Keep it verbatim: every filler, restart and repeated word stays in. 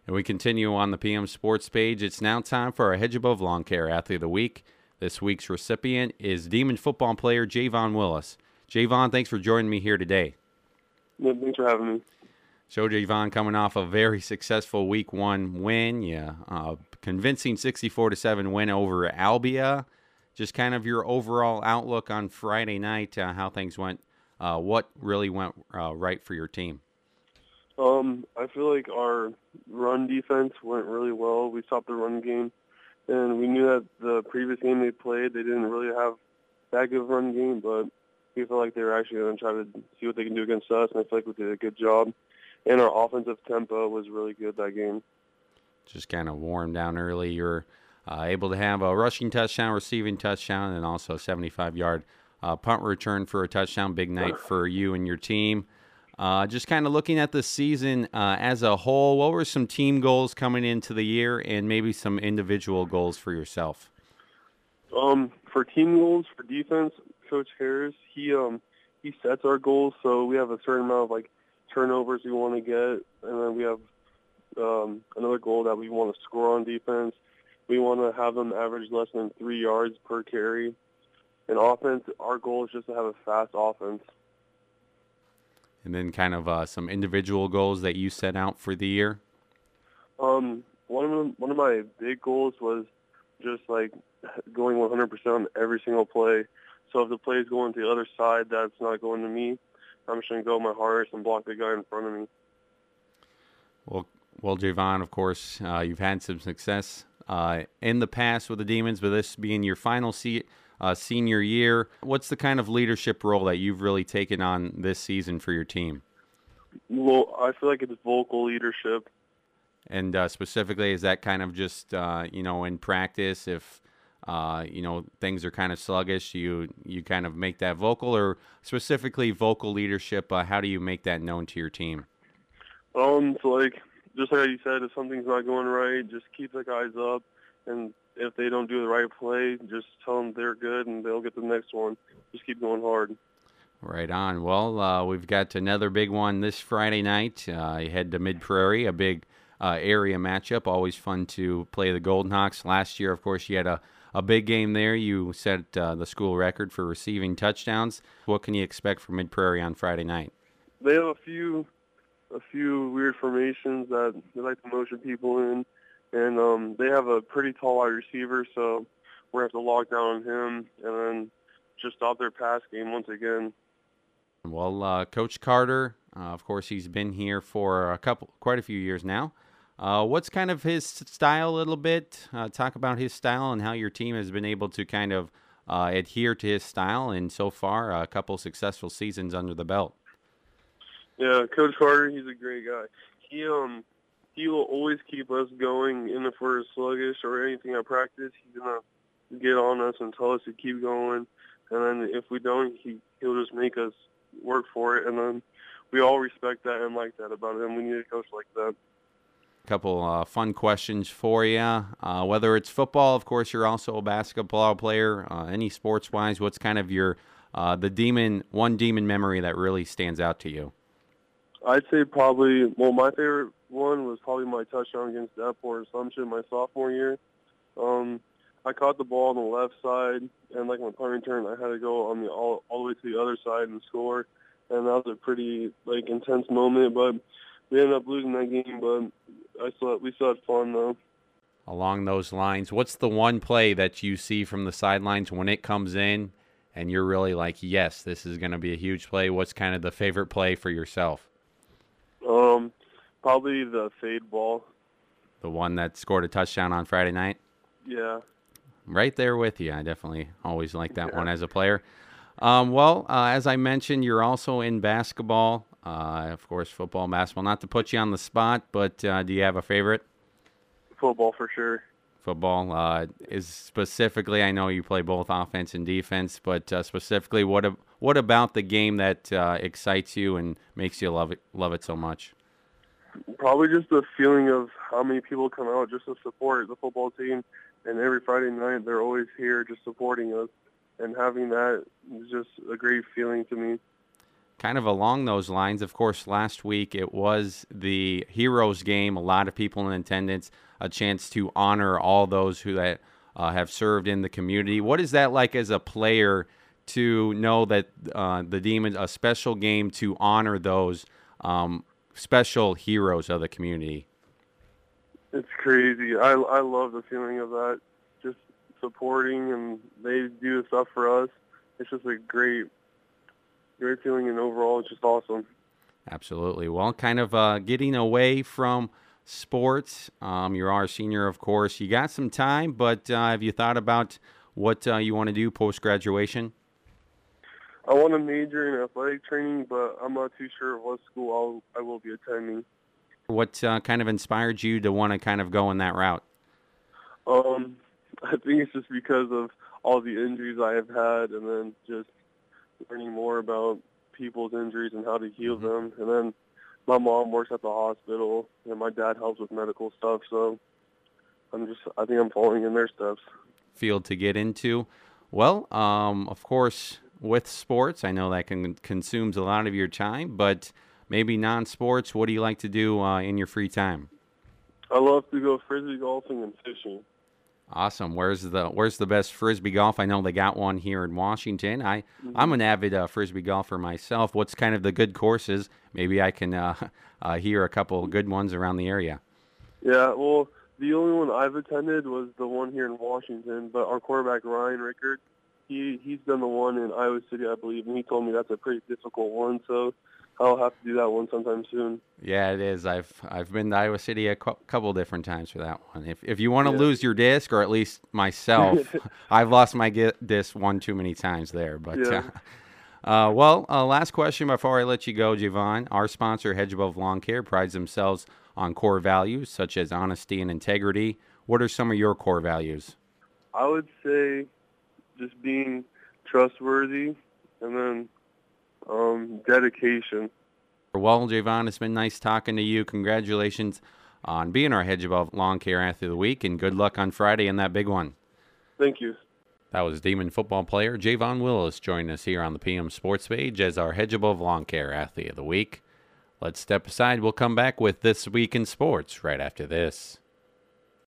And we continue on the P M Sports page. It's now time for our Hedge Above Lawn Care Athlete of the Week. This week's recipient is Demon football player Javon Willis. Javon, thanks for joining me here today. Yeah, thanks for having me. So, Javon, coming off a very successful Week One win, yeah, uh, convincing sixty-four to seven win over Albia. Just kind of your overall outlook on Friday night, uh, how things went. Uh, what really went uh, right for your team? Um, I feel like our run defense went really well. We stopped the run game, and we knew that the previous game they played, they didn't really have that good of a run game, but we felt like they were actually going to try to see what they can do against us, and I feel like we did a good job. And our offensive tempo was really good that game. Just kind of warmed down early. You're uh, able to have a rushing touchdown, receiving touchdown, and also a seventy-five-yard uh, punt return for a touchdown. Big night for you and your team. Uh, just kind of looking at the season uh, as a whole, what were some team goals coming into the year and maybe some individual goals for yourself? Um, for team goals, for defense, Coach Harris, he um he sets our goals, so we have a certain amount of like turnovers we want to get, and then we have um, another goal that we want to score on defense. We want to have them average less than three yards per carry. In offense, our goal is just to have a fast offense. And then kind of uh, some individual goals that you set out for the year? Um, one of them, one of my big goals was just like going one hundred percent on every single play. So if the play is going to the other side that's not going to me, I'm just going to go my hardest and block the guy in front of me. Well, well, Javon, of course, uh, you've had some success uh, in the past with the Demons, but this being your final se- uh, senior year, what's the kind of leadership role that you've really taken on this season for your team? Well, I feel like it's vocal leadership. And uh, specifically, is that kind of just, uh, you know, in practice, if, uh, you know, things are kind of sluggish, you you kind of make that vocal, or specifically vocal leadership, uh, how do you make that known to your team? Um, so like, just like you said, if something's not going right, just keep the guys up, and if they don't do the right play, just tell them they're good and they'll get the next one. Just keep going hard. Right on. Well, uh, we've got another big one this Friday night. Uh, you head to Mid Prairie, a big uh, area matchup. Always fun to play the Golden Hawks. Last year, of course, you had a, a big game there. You set uh, the school record for receiving touchdowns. What can you expect from Mid Prairie on Friday night? They have a few a few weird formations that they like to motion people in, and um, they have a pretty tall wide receiver, so we're going to have to lock down on him and then just stop their pass game once again. Well, uh, Coach Carter, uh, of course, he's been here for a couple, quite a few years now. Uh, what's kind of his style a little bit? Uh, talk about his style and how your team has been able to kind of uh, adhere to his style, and so far a couple successful seasons under the belt. Yeah, Coach Carter, he's a great guy. He um he will always keep us going, and if we're sluggish or anything at practice, he's gonna get on us and tell us to keep going. And then if we don't, he he'll just make us work for it. And then we all respect that and like that about him. We need a coach like that. Couple uh, fun questions for you. Uh, whether it's football, of course, you're also a basketball player. Uh, any sports-wise, what's kind of your uh, the demon one demon memory that really stands out to you? I'd say probably, well, my favorite one was probably my touchdown against Davenport Assumption my sophomore year. Um, I caught the ball on the left side, and like my punt return, I had to go on the all, all the way to the other side and score. And that was a pretty like intense moment, but we ended up losing that game. But I still we still had fun though. Along those lines, what's the one play that you see from the sidelines when it comes in, and you're really like, yes, this is going to be a huge play? What's kind of the favorite play for yourself? Um, probably the fade ball. The one that scored a touchdown on Friday night? Yeah. Right there with you. I definitely always like that Yeah. one as a player. Um, well, uh, as I mentioned, you're also in basketball. Uh, of course, football and basketball. Not to put you on the spot, but uh, do you have a favorite? Football for sure. Football uh, is specifically, I know you play both offense and defense, but uh, specifically, what a, what about the game that uh, excites you and makes you love it love it so much? Probably just the feeling of how many people come out just to support the football team, and every Friday night they're always here just supporting us, and having that is just a great feeling to me. kind of along those lines, of course, last week it was the Heroes game. A lot of people in attendance, a chance to honor all those who that uh, have served in the community. What is that like as a player to know that uh, the Demons, a special game to honor those um, special heroes of the community? It's crazy. I, I love the feeling of that, just supporting, and they do the stuff for us. It's just a great, great feeling, and overall it's just awesome. Absolutely. Well, kind of uh, getting away from sports. Um, you are a senior, of course. You got some time, but uh, have you thought about what uh, you want to do post-graduation? I want to major in athletic training, but I'm not too sure what school I'll, I will be attending. What uh, kind of inspired you to want to kind of go in that route? Um, I think it's just because of all the injuries I have had, and then just learning more about people's injuries and how to heal mm-hmm. them. And then my mom works at the hospital, and my dad helps with medical stuff. So I'm just, I think I'm following in their steps. Field to get into. Well, um, of course, with sports, I know that can consumes a lot of your time, but maybe non-sports, what do you like to do uh, in your free time? I love to go frisbee golfing and fishing. Awesome. Where's the Where's the best frisbee golf? I know they got one here in Washington. I mm-hmm. I'm an avid uh, frisbee golfer myself. What's kind of the good courses? Maybe I can uh, uh, hear a couple of good ones around the area. Yeah. Well, the only one I've attended was the one here in Washington. But our quarterback Ryan Rickard, he he's done the one in Iowa City, I believe, and he told me that's a pretty difficult one. So I'll have to do that one sometime soon. Yeah, it is. I've I've been to Iowa City a cu- couple different times for that one. If if you want to yeah. lose your disc, or at least myself, I've lost my gi- disc one too many times there. But yeah. uh, uh, well, uh, last question before I let you go, Javon. Our sponsor, Hedge Above Lawn Care, prides themselves on core values such as honesty and integrity. What are some of your core values? I would say just being trustworthy, and then um, dedication. Well, Javon, it's been nice talking to you. Congratulations on being our Hedge Above Lawn Care Athlete of the Week, and good luck on Friday in that big one. Thank you. That was Demon football player Javon Willis joining us here on the P M Sports page as our Hedge Above Lawn Care Athlete of the Week. Let's step aside. We'll come back with This Week in Sports right after this.